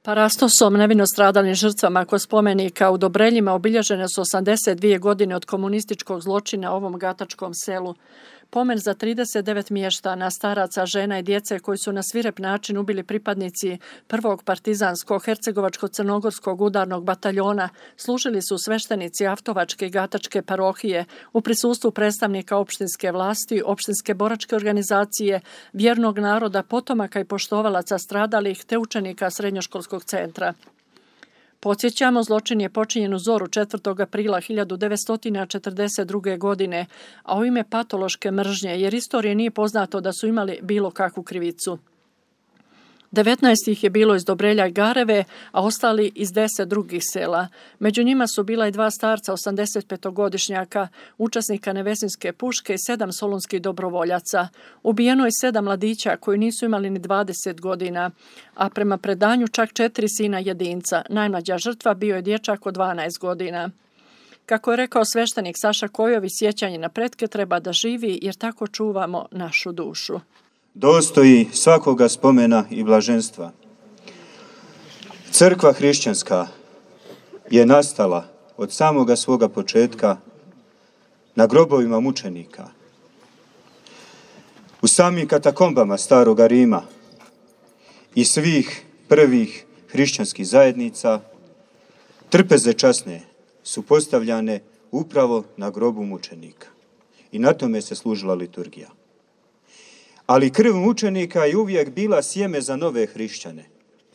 Parastosom nevino stradalim žrtvama kod spomenika u Dobreljima obilježene su 82 godine od komunističkog zločina u ovom gatačkom selu. Pomen za 39 mještana, staraca, žena i djece koji su na svirep način ubili pripadnici prvog partizanskog hercegovačko-crnogorskog udarnog bataljona služili su sveštenici Avtovačke i Gatačke parohije u prisustvu predstavnika opštinske vlasti, opštinske boračke organizacije, vjernog naroda, potomaka i poštovalaca stradalih te učenika srednjoškolskog centra. Podsjećamo, zločin je počinjen u zoru 4. aprila 1942. godine, a u ime patološke mržnje, jer istorije nije poznato da su imali bilo kakvu krivicu. 19 ih je bilo iz Dobrelja i Gareve, a ostali iz 10 drugih sela. Među njima su bila i 2 starca 85-godišnjaka, učesnika Nevesinske puške i 7 solunskih dobrovoljaca. Ubijeno je 7 mladića koji nisu imali ni 20 godina, a prema predanju čak 4 sina jedinca. Najmlađa žrtva bio je dječak od 12 godina. Kako je rekao sveštenik Saša Kojović, sjećanje na pretke treba da živi jer tako čuvamo našu dušu. Dostoji svakoga spomena i blaženstva. Crkva hrišćanska je nastala od samoga svoga početka na grobovima mučenika. U samim katakombama staroga Rima i svih prvih hrišćanskih zajednica trpeze časne su postavljane upravo na grobu mučenika. I na tome se služila liturgija. Ali krv mučenika je uvijek bila sjeme za nove hrišćane.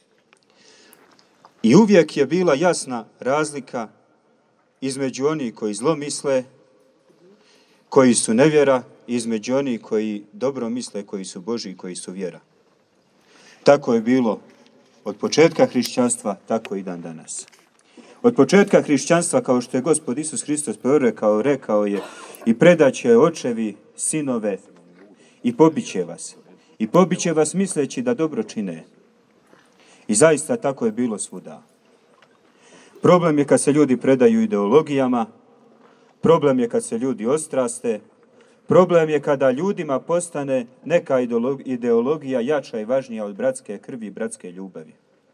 I uvijek je bila jasna razlika između onih koji zlo misle, koji su nevjera, i između onih koji dobro misle, koji su Božji, koji su vjera. Tako je bilo od početka hrišćanstva, tako i dan danas. Od početka hrišćanstva, kao što je Gospod Isus Hristos rekao je, i predaće očevi sinove, i pobiće vas. I pobiće vas misleći da dobro čine. I zaista tako je bilo svuda. Problem je kad se ljudi predaju ideologijama, problem je kad se ljudi ostraste, problem je kada ljudima postane neka ideologija jača i važnija od bratske krvi i bratske ljubavi.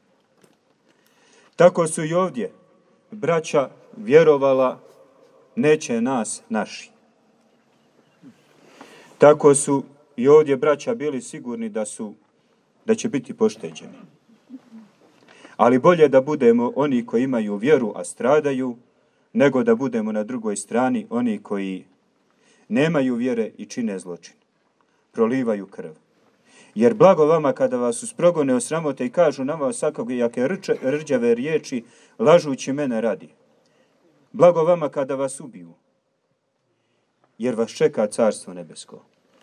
Tako su i ovdje braća vjerovala neće nas naši. Tako su i ovdje braća bili sigurni da će biti pošteđeni. Ali bolje da budemo oni koji imaju vjeru, a stradaju, nego da budemo na drugoj strani oni koji nemaju vjere i čine zločin. Prolivaju krv. Jer blago vama kada vas usprogone, osramote i kažu na vas svakojake rđave riječi, lažući mene radi. Blago vama kada vas ubiju, jer vas čeka carstvo nebesko.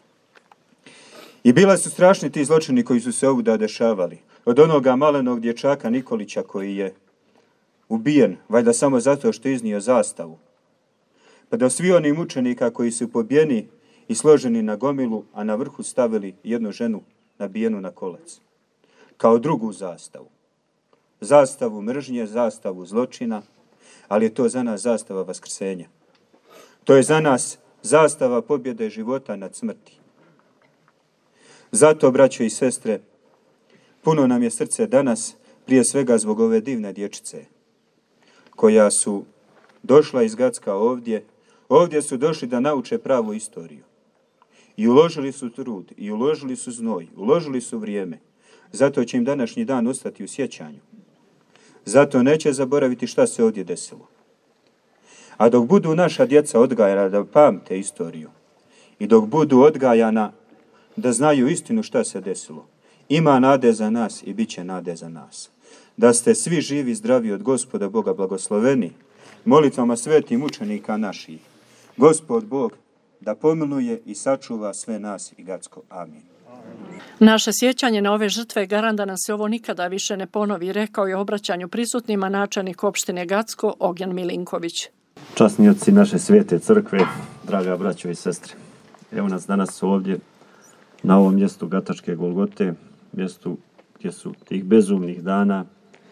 I bila su strašni ti zločini koji su se ovuda dešavali. Od onoga malenog dječaka Nikolića koji je ubijen, valjda samo zato što je iznio zastavu. Pa do svi oni mučenika koji su pobijeni i složeni na gomilu, a na vrhu stavili jednu ženu nabijenu na kolac. Kao drugu zastavu. Zastavu mržnje, zastavu zločina, ali je to za nas zastava vaskrsenja. To je za nas zastava pobjede života nad smrti. Zato, braćo i sestre, puno nam je srce danas, prije svega zbog ove divne dječice, koja su došla iz Gacka ovdje. Ovdje su došli da nauče pravu istoriju. I uložili su trud, i uložili su znoj, uložili su vrijeme. Zato će im današnji dan ostati u sjećanju. Zato neće zaboraviti šta se ovdje desilo. A dok budu naša djeca odgajana da pamte istoriju i dok budu odgajana da znaju istinu šta se desilo, ima nade za nas i bit će nade za nas. Da ste svi živi, zdravi od Gospoda Boga blagosloveni, molitvama svetih mučenika naših. Gospod Bog da pomiluje i sačuva sve nas i Gacko. Amin. Naše sjećanje na ove žrtve garant da nam se ovo nikada više ne ponovi, rekao je obraćanju prisutnima načelnik opštine Gacko Ognjen Milinković. Časni oci naše svete crkve, draga braćo i sestre, evo nas danas ovdje na ovom mjestu Gatačke Golgote, mjestu gdje su tih bezumnih dana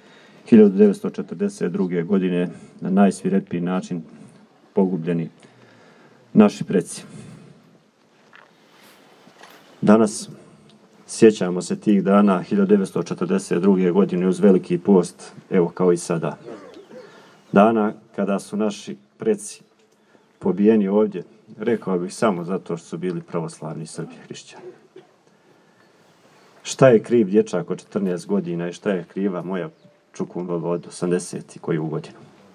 1942. godine na najsvirepiji način pogubljeni naši preci. Danas Sjećamo se tih dana 1942. godine uz Veliki post, evo kao i sada. Dana kada su naši preci pobijeni ovdje, rekao bih samo zato što su bili pravoslavni Srbi hrišćani. Šta je kriv dječak od 14 godina i šta je kriva moja čukumbaba od 80 koju godinu?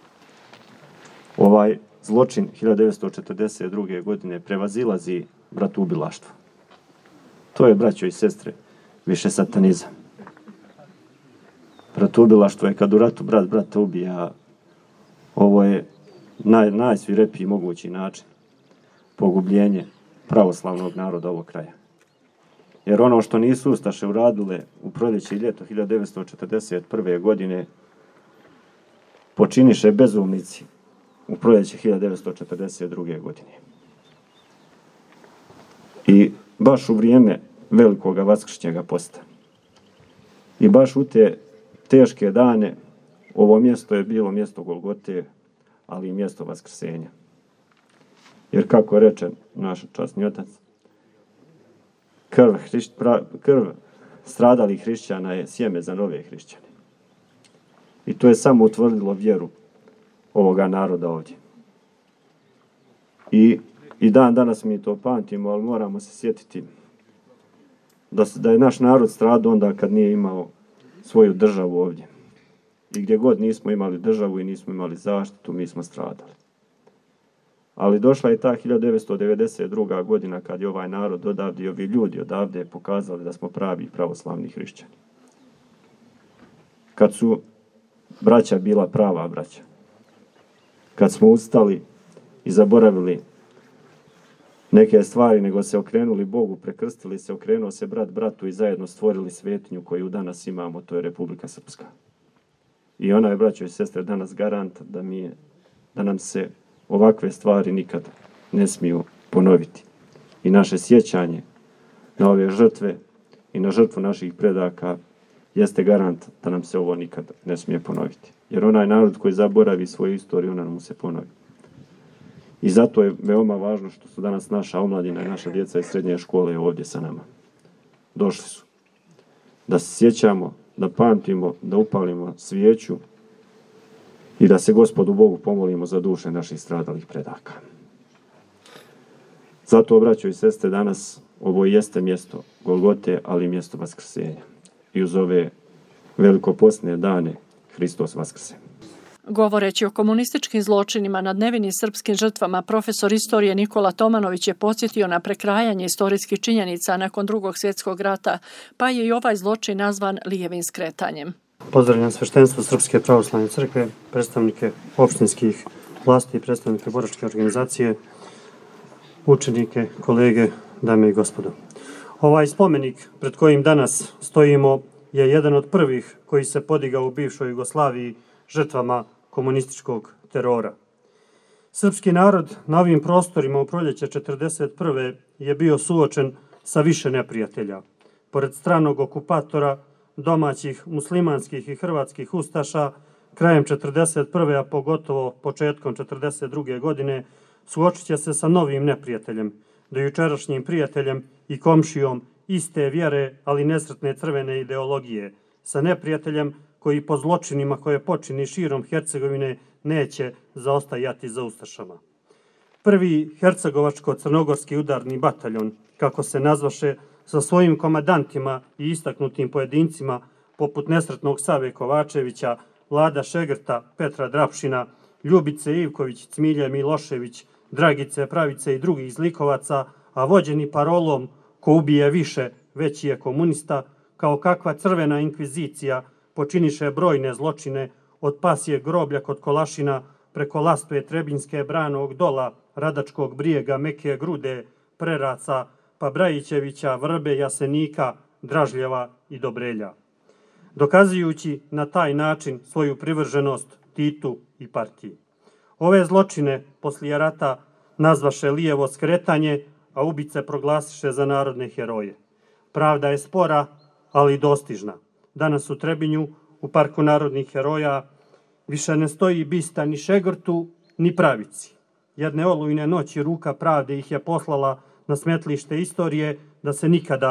Ovaj zločin 1942. godine prevazilazi bratoubilaštvo. To je, braćo i sestre, više satanizam. Bratoubilaštvo je kad u ratu brat brata ubija. Ovo je najsvirepiji mogući način pogubljenje pravoslavnog naroda ovog kraja. Jer ono što nisu ustaše uradile u proljeće i ljeto 1941. godine počiniše bezumnici u proljeće 1942. godine. I baš u vrijeme velikoga vaskršnjega posta. I baš u te teške dane ovo mjesto je bilo mjesto Golgote, ali i mjesto vaskrsenja. Jer kako reče naš časni otac, krv stradalih hrišćana je sjeme za nove hrišćane. I to je samo utvrdilo vjeru ovoga naroda ovdje. I dan danas mi to pamtimo, ali moramo se sjetiti da je naš narod stradao onda kad nije imao svoju državu ovdje. I gdje god nismo imali državu i nismo imali zaštitu, mi smo stradali. Ali došla je ta 1992. godina kad je ovaj narod odavde i ovi ljudi odavde pokazali da smo pravi pravoslavni hrišćani. Kad su braća bila prava braća. Kad smo ustali i zaboravili neke stvari, nego se okrenuli Bogu, prekrstili se, okrenuo se brat bratu i zajedno stvorili svetinju koju danas imamo, to je Republika Srpska. I ona je, braćo i sestre, danas garant da nam se ovakve stvari nikad ne smiju ponoviti. I naše sjećanje na ove žrtve i na žrtvu naših predaka jeste garant da nam se ovo nikad ne smije ponoviti. Jer onaj narod koji zaboravi svoju istoriju, ona mu se ponovi. I zato je veoma važno što su danas naša omladina i naša djeca iz srednje škole ovdje sa nama. Došli su. Da se sjećamo, da pamtimo, da upalimo svijeću i da se Gospodu Bogu pomolimo za duše naših stradalih predaka. Zato, braćo i sestre, danas ovo jeste mjesto Golgote, ali mjesto vaskrsenja. I uz ove velikopostne dane Hristos vaskrse. Govoreći o komunističkim zločinima nad nevinim srpskim žrtvama, profesor istorije Nikola Tomanović je podsjetio na prekrajanje istorijskih činjenica nakon Drugog svjetskog rata, pa je i ovaj zločin nazvan lijevim skretanjem. Pozdravljam sveštenstvo Srpske pravoslavne crkve, predstavnike opštinskih vlasti i predstavnike boračke organizacije, učenike, kolege, dame i gospodo. Ovaj spomenik pred kojim danas stojimo je jedan od prvih koji se podigao u bivšoj Jugoslaviji žrtvama komunističkog terora. Srpski narod na ovim prostorima u proljeće 1941. je bio suočen sa više neprijatelja. Pored stranog okupatora, domaćih muslimanskih i hrvatskih ustaša, krajem 1941. a pogotovo početkom 1942. godine, suočit će se sa novim neprijateljem, dojučerašnjim prijateljem i komšijom iste vjere, ali nesretne crvene ideologije, sa neprijateljem koji po zločinima koje počini širom Hercegovine neće zaostajati za ustašama. Prvi hercegovačko-crnogorski udarni bataljon, kako se nazvaše, sa svojim komandantima i istaknutim pojedincima poput nesretnog Save Kovačevića, Vlada Šegrta, Petra Drapšina, Ljubice Ivković, Cmilje Milošević, Dragice Pravice i drugih zlikovaca, a vođeni parolom ko ubije više, veći je komunista, kao kakva crvena inkvizicija, počiniše brojne zločine od pasjeg groblja kod Kolašina preko Lastve, Trebinjske, Branog dola, Radačkog brijega, Meke Grude, Preraca, pa Brajićevića, Vrbe, Jasenika, Dražljeva i Dobrelja. Dokazujući na taj način svoju privrženost Titu i partiji. Ove zločine poslije rata nazvaše lijevo skretanje, a ubice proglasiše za narodne heroje. Pravda je spora, ali dostižna. Danas u Trebinju, u Parku narodnih heroja, više ne stoji bista ni Šegrtu, ni Pravici. Jedne olujne noći ruka pravde ih je poslala na smetlište istorije da se nikada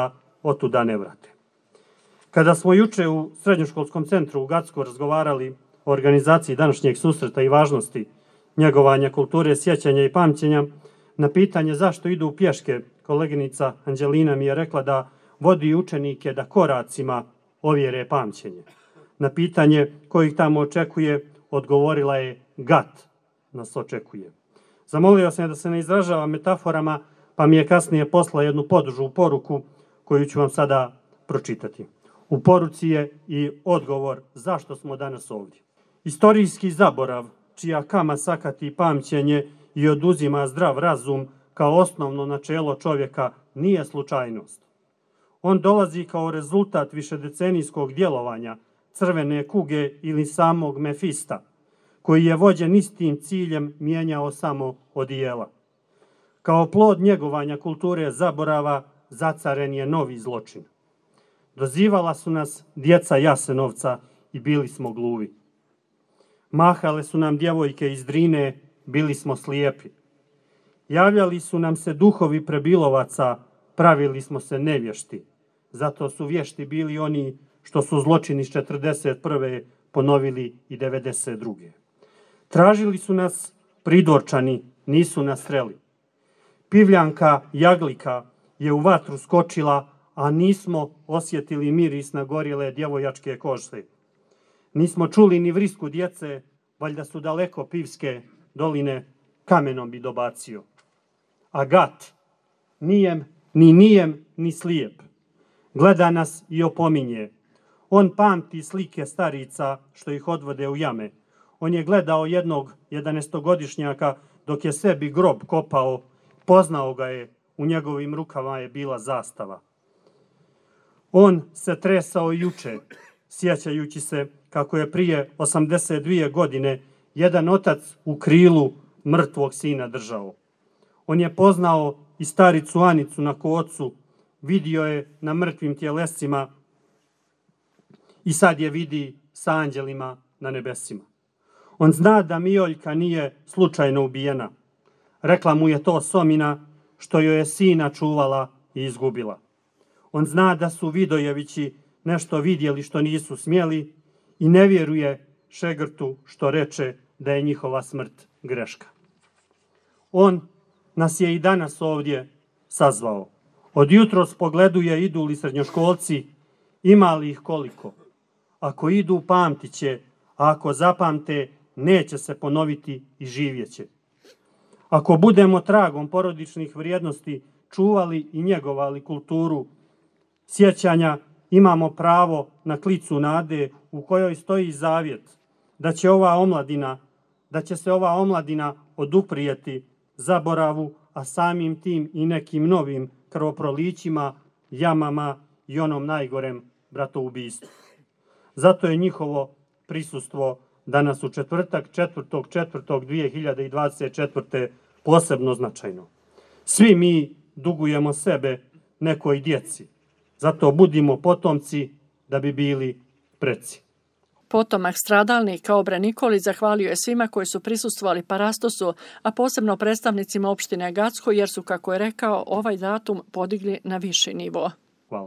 otuda ne vrate. Kada smo juče u srednjoškolskom centru u Gacku razgovarali o organizaciji današnjeg susreta i važnosti njegovanja kulture, sjećanja i pamćenja, na pitanje zašto idu pješke, koleginica Anđelina mi je rekla da vodi učenike da koracima ovjere pamćenje. Na pitanje kojih tamo očekuje, odgovorila je gat nas očekuje. Zamolio sam je da se ne izražava metaforama, pa mi je kasnije poslala jednu podužu poruku koju ću vam sada pročitati. U poruci je i odgovor zašto smo danas ovdje. Istorijski zaborav, čija kama sakati pamćenje i oduzima zdrav razum kao osnovno načelo čovjeka, nije slučajnost. On dolazi kao rezultat višedecenijskog djelovanja crvene kuge ili samog Mefista, koji je vođen istim ciljem mijenjao samo odijela. Kao plod njegovanja kulture zaborava zacaren je novi zločin. Dozivala su nas djeca Jasenovca i bili smo gluvi. Mahale su nam djevojke iz Drine, bili smo slijepi. Javljali su nam se duhovi prebilovaca, pravili smo se nevješti. Zato su vješti bili oni što su zločini iz 1941. ponovili i 1992. Tražili su nas Pridorčani, nisu nas sreli. Pivljanka Jaglika je u vatru skočila, a nismo osjetili miris na gorjele djevojačke kože. Nismo čuli ni vrisku djece, valjda su daleko pivske doline, kamenom bi dobacio. A gat, nijem, ni slijep, gleda nas i opominje. On pamti slike starica što ih odvode u jame. On je gledao jednog 11-godišnjaka dok je sebi grob kopao, poznao ga je, u njegovim rukama je bila zastava. On se tresao juče, sjećajući se kako je prije 82 godine jedan otac u krilu mrtvog sina držao. On je poznao i staricu Anicu na kocu, vidio je na mrtvim tjelesima i sad je vidi sa anđelima na nebesima. On zna da Mijoljka nije slučajno ubijena. Rekla mu je to Somina što joj je sina čuvala i izgubila. On zna da su Vidojevići nešto vidjeli što nisu smjeli i ne vjeruje Šegrtu što reče da je njihova smrt greška. On nas je i danas ovdje sazvao. Od jutros pogleduje idu li srednjoškolci, ima li ih koliko. Ako idu, pamtit će, a ako zapamte, neće se ponoviti i živjet će. Ako budemo tragom porodičnih vrijednosti čuvali i njegovali kulturu sjećanja, imamo pravo na klicu nade u kojoj stoji zavjet da će se ova omladina oduprijeti zaboravu, a samim tim i nekim novim krvoprolićima, jamama i onom najgorem bratoubistvu. Zato je njihovo prisustvo danas u četvrtak, 4.4.2024. posebno značajno. Svi mi dugujemo sebe nekoj djeci. Zato budimo potomci da bi bili preci. Potomak stradalnika Obre Nikolić zahvalio je svima koji su prisustvovali parastosu, a posebno predstavnicima opštine Gacko, jer su, kako je rekao, ovaj datum podigli na viši nivo. Hvala.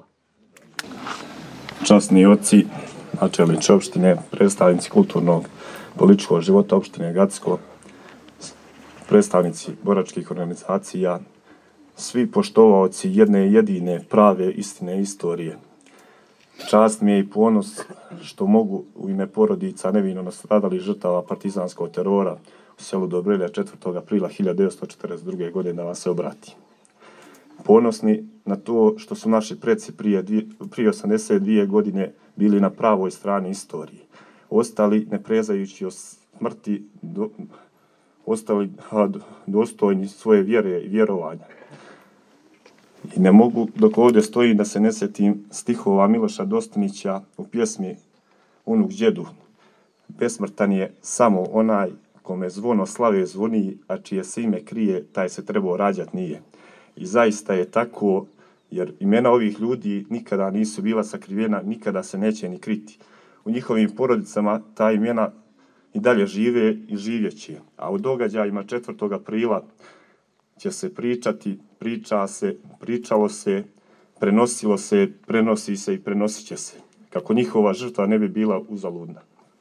Časni oci, načelnici opštine, predstavnici kulturnog političkog života opštine Gacko, predstavnici boračkih organizacija, svi poštovaoci jedne jedine prave istine istorije. Čast mi je i ponos što mogu u ime porodica nevino nastradalih žrtava partizanskog terora u selu Dobrelja 4. aprila 1942. godine da vam se obratim. Ponosni na to što su naši preci prije 82 godine bili na pravoj strani istorije. Ostali ne prezajući o smrti, ostali dostojni svoje vjere i vjerovanja. I ne mogu, dok ovdje stoji, da se ne sjetim stihova Miloša Dostinića u pjesmi Unuk djedu. Besmrtan je samo onaj kome zvono slave zvoni, a čije se ime krije, taj se trebao rađat nije. I zaista je tako, jer imena ovih ljudi nikada nisu bila sakrivena, nikada se neće ni kriti. U njihovim porodicama ta imena i dalje žive i živjet će. A u događajima 4. aprila će se pričati, pričalo se, prenosilo se, prenosi se i prenosit će se, kako njihova žrtva ne bi bila uzaludna.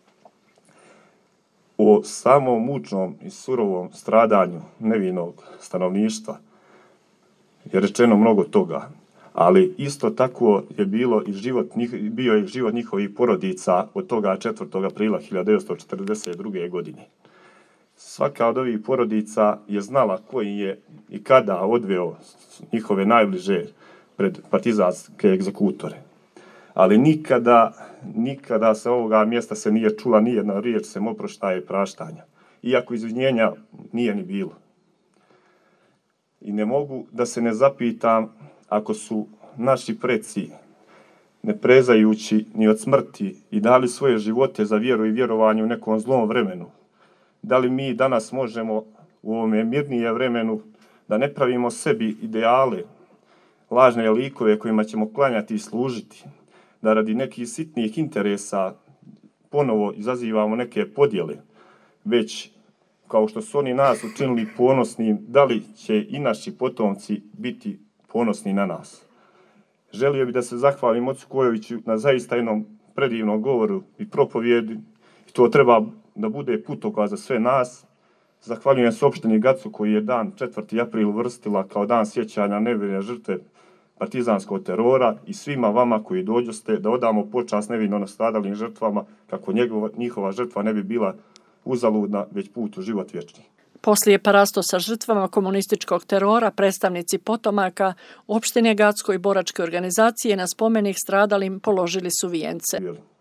O samom mučnom i surovom stradanju nevinog stanovništva je rečeno mnogo toga, ali isto tako je bio je život njihovih porodica od toga 4. aprila 1942. godine. Svaka od ovih porodica je znala koji je i kada odveo njihove najbliže pred partizanske egzekutore. Ali nikada sa ovoga mjesta se nije čula ni jedna riječ sem oproštaja i praštanja. Iako izvinjenja nije ni bilo. I ne mogu da se ne zapitam ako su naši preci, ne prezajući ni od smrti i dali svoje živote za vjeru i vjerovanje u nekom zlom vremenu, da li mi danas možemo u ovome mirnije vremenu da ne pravimo sebi ideale, lažne likove kojima ćemo klanjati i služiti, da radi nekih sitnijih interesa ponovo izazivamo neke podjele, već kao što su oni nas učinili ponosnim, da li će i naši potomci biti ponosni na nas. Želio bih da se zahvalim ocu Kojoviću na zaista jednom predivnom govoru i propovjedi, i to treba da bude putokaz za sve nas. Zahvaljujem se opštini Gacu koji je dan 4. april uvrstila kao dan sjećanja nevine žrtve partizanskog terora i svima vama koji dođoste da odamo počast nevino nastadalim žrtvama kako njihova žrtva ne bi bila uzaludna, već put u život vječni. Poslije parasto sa žrtvama komunističkog terora, predstavnici potomaka opštine Gacko i boračke organizacije na spomenik stradalim položili su vijence.